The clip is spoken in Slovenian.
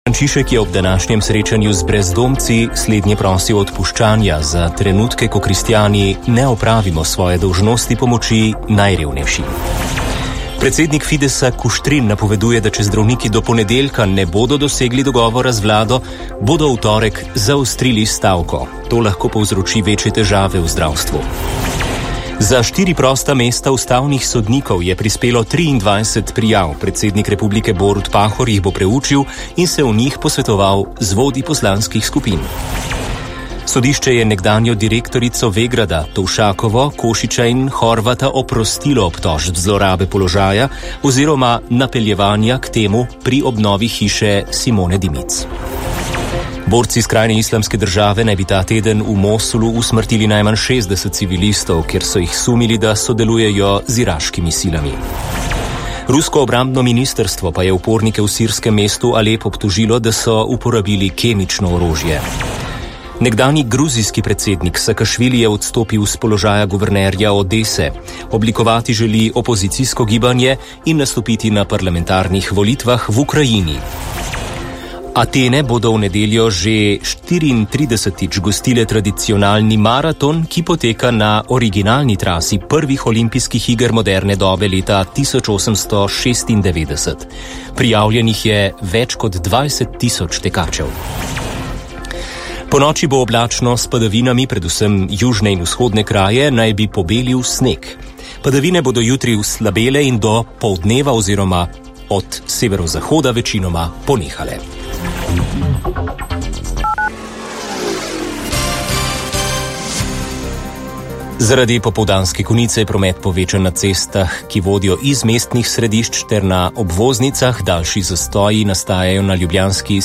Frančišek je ob današnjem srečanju z brezdomci slednje prosil odpuščanja za trenutke, ko kristjani ne opravimo svoje dolžnosti pomoči najrevnejšim. Predsednik Fidesa Kuštrin napoveduje, da če zdravniki do ponedeljka ne bodo dosegli dogovora z vlado, bodo v torek zaostrili stavko. To lahko povzroči večje težave v zdravstvu. Za 4 prosta mesta ustavnih sodnikov je prispelo 23 prijav. Predsednik republike Borut Pahor jih bo preučil in se o njih posvetoval z vodji poslanskih skupin. Sodišče je nekdanjo direktorico Vegrada, Tovšakovo, Košiča in Horvata oprostilo obtožb zlorabe položaja oziroma napeljevanja k temu pri obnovi hiše Simone Dimic. Borci skrajne islamske države naj bi ta teden v Mosulu usmrtili najmanj 60 civilistov, ker so jih sumili, da sodelujejo z iraškimi silami. Rusko obrambno ministrstvo pa je upornike v sirskem mestu Alep obtožilo, da so uporabili kemično orožje. Nekdanji gruzijski predsednik Sakašvili je odstopil z položaja guvernerja Odese. Oblikovati želi opozicijsko gibanje in nastopiti na parlamentarnih volitvah v Ukrajini. Atene bodo v nedeljo že 34. gostile tradicionalni maraton, ki poteka na originalni trasi prvih olimpijskih iger moderne dobe leta 1896. Prijavljenih je več kot 20.000 tekačev. Ponoči bo oblačno s padavinami, predvsem južne in vzhodne kraje, naj bi pobelil sneg. Padavine bodo jutri slabele in do poldneva oziroma od severozahoda večinoma ponehale. Zaradi popoldanske konice je promet povečan na cestah, ki vodijo iz mestnih središč ter na obvoznicah. Daljši zastoji nastajajo na ljubljanski